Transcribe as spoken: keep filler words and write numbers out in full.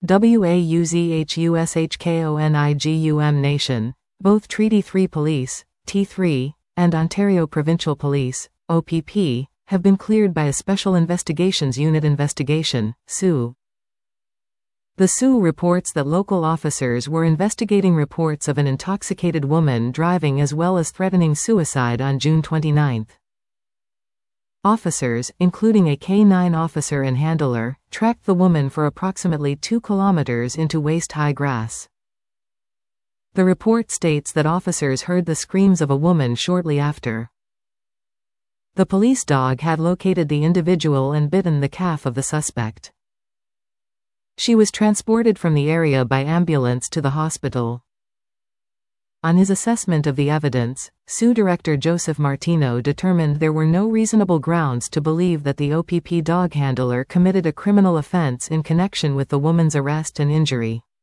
WAUZHUSHKONIGUM Nation, both Treaty three Police, T three, and Ontario Provincial Police, O P P, have been cleared by a Special Investigations Unit investigation, S U. The S U reports that local officers were investigating reports of an intoxicated woman driving as well as threatening suicide on June twenty-ninth. Officers, including a K nine officer and handler, tracked the woman for approximately two kilometers into waist-high grass. The report states that officers heard the screams of a woman shortly after. The police dog had located the individual and bitten the calf of the suspect. She was transported from the area by ambulance to the hospital. On his assessment of the evidence, S U Director Joseph Martino determined there were no reasonable grounds to believe that the O P P dog handler committed a criminal offense in connection with the woman's arrest and injury.